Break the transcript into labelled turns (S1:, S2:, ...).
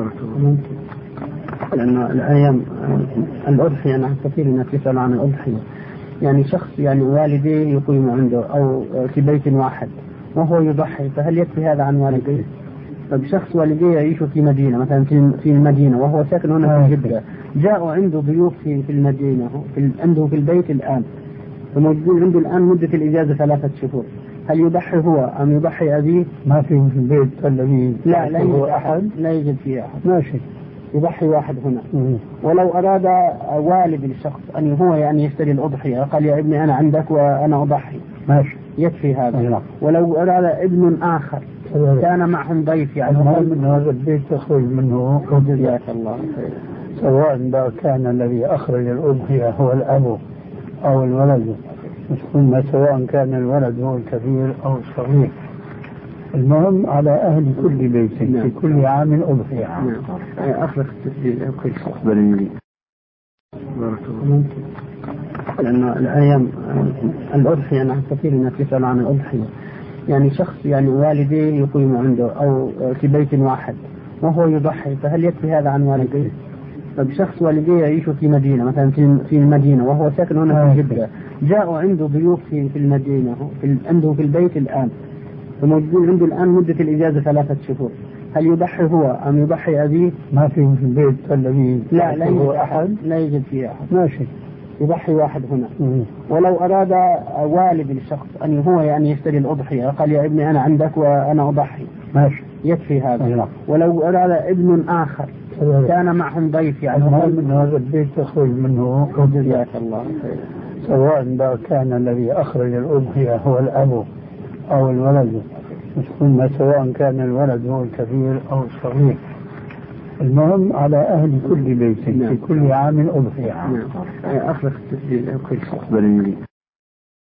S1: ممكن. لأن الأيام الأضحية أنا كثير الناس يسأل عن الأضحية، يعني شخص يعني والديه يقيم عنده أو في بيت واحد وهو يضحي، فهل يكفي هذا عن والديه؟ طيب شخص والديه يعيشوا في مدينة مثلا في المدينة وهو ساكن هنا في جدة، جاءوا عنده ضيوف في المدينة عنده في البيت الآن، وموجودين عنده الآن مدة الإجازة 3 شهور، هل يضحي هو أم يضحي أبيه؟
S2: ما في البيت الذي
S1: لا يوجد أحد، لا يوجد فيه أحد،
S2: ماشي،
S1: يضحي واحد هنا. ولو أراد والد الشخص أن هو يعني يشتري الأضحية، قال يا ابني أنا عندك وأنا أضحي،
S2: ماشي،
S1: يكفي هذا. ولو أراد ابن آخر كان معهم ضيف، يعني
S2: من هذا البيت يخرج منه
S1: جزاك الله خير،
S2: سواء كان الذي أخرج الأضحية هو الأب أو الولد، ثم سواء كان الولد هو الكبير أو الصغير، المهم على أهل كل بيت في كل عام أضحية.
S1: أخلق التسجيل أو كل شيء ممكن. لأن الأيام الأضحية أنا كثير الناس يسأل عن الأضحية، يعني شخص يعني والديه يقيم عنده أو في بيت واحد وهو يضحي، فهل يكفي هذا عن والديه؟ طيب شخص والديه يعيشوا في مدينة مثلا في المدينة وهو ساكن هنا في جدة، جاءوا عنده ضيوف في المدينة عنده في البيت الآن، وموجودين عنده الآن مدة الإجازة 3 شهور، هل يضحي هو أم يضحي أبيه؟
S2: ما في البيت الذي
S1: لا يوجد أحد، لا يوجد فيه أحد،
S2: ماشي،
S1: يضحي واحد هنا. ولو أراد والد الشخص أن هو يعني يشتري الأضحية، قال يا ابني أنا عندك وأنا أضحي،
S2: ماشي،
S1: يكفي هذا. ولو أراد ابن آخر كان معهم ضيف، يعني
S2: من هذا البيت يخرج منه
S1: جزاك الله خير،
S2: سواء كان الذي أخرج الأضحية هو الأب أو الولد، ثم سواء كان الولد هو الكبير أو الصغير، المهم على أهل كل بيت في كل عام أضحية.
S1: أخلق التسجيل أو كل شيء.